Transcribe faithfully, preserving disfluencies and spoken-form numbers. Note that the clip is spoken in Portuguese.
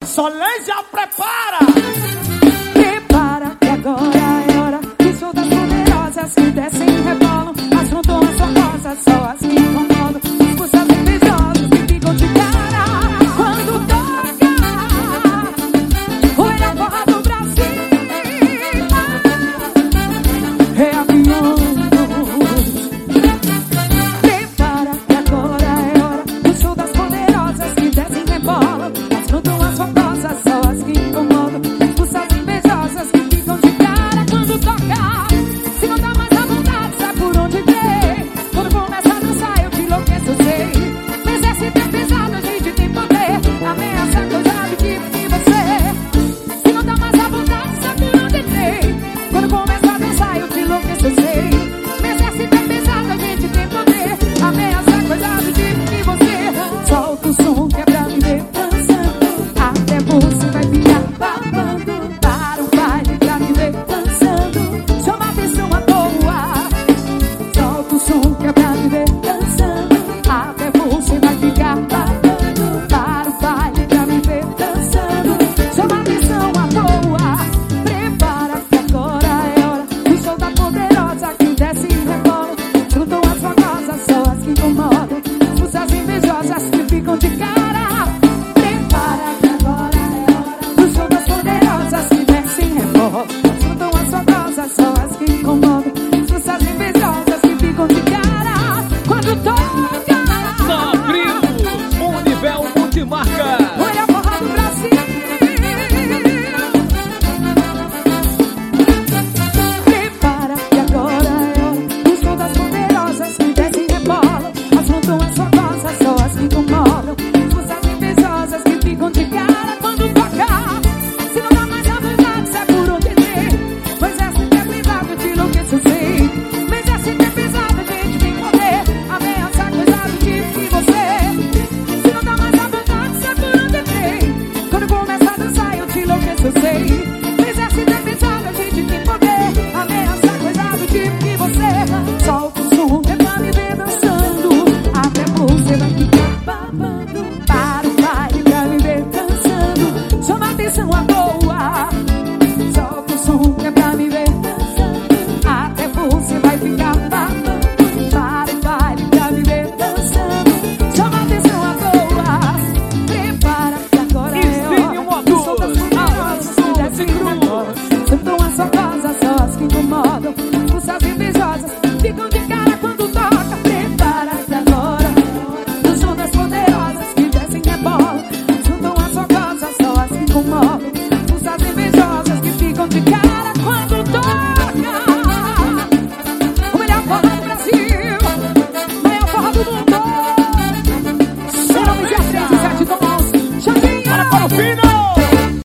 Solange já prepara. Prepara que agora é hora. O show das poderosas que descem e rebolam. As frontonas formosas, só as que incomodam. Os puxas invejosos que ficam de cara quando toca. Olha a porra do Brasil. É avião. Prepara que agora é hora. O show das poderosas que descem e rebolam. As frontonas formosas, só as que incomodam. Os puxas invejosas que ficam de cara quando toca. Se não dá mais a vontade, sabe por onde ver. Quando começa a dançar eu te enlouqueço, eu sei. Mas esse tempo pesado a gente tem poder. Ameaça coisa de tipo de você. Se não dá mais a vontade, sabe por onde ver. Quando começa a dançar eu te enlouqueço, eu sei. Mas esse tempo pesado a gente tem poder. Ameaça coisa de tipo de você. Solta o som que é pra me ver dançando. Até você vai ficar babando. Para o baile pra me ver dançando. Chama a atenção à toa. Solta o som que é pra me ver dançando. Até você vai ficar babando. Para o baile pra me ver dançando. Chama a atenção à toa. Prepara que agora é hora. O show da poderosa que desce e rebola. Juntam as famosas, só as que incomodam. Puxas invejosas que ficam de cara. Prepara que agora é hora. O show das poderosas que desce e rebola. Juntam as famosas, só as que incomodam. Puxas invejosas que ficam de cara quando toca. Sabrina, Univel Multimarca. Olha a porra do Brasil. Prepara que agora é hora. O show das poderosas que descem e rebolam. As frontonas formosas, só as que incomodam. Puxas invejosas que ficam de cara quando toca. Se não dá mais a vontade, sai por onde ver. Pois essa é privada, eu te enlouqueço, eu sei. Mas essa é pesada, a gente tem poder. Ameaça coisa do tipo de você. Se não dá mais a vontade, sai por onde ver. Quando começa a dançar, eu te enlouqueço, eu sei. Mas essa é pesada, a gente tem poder. Ameaça coisa do tipo de você. Solta o som que é pra me ver dançando. Até você vai ficar babando. Para o baile pra me ver dançando. Chama a atenção à toa. Solta o som que é pra me ver dançando. Até você vai ficar babando. Para o baile pra me ver dançando. Chama a atenção à toa. Prepara que agora é hora. O show das poderosas que descem e rebolam. Sentam as famosas, só as que incomodam. Puxas invejosas ficam de cara quando toca. Prepara que agora o show das poderosas que descem e rebolam. Juntam as famosas, só as que incomodam.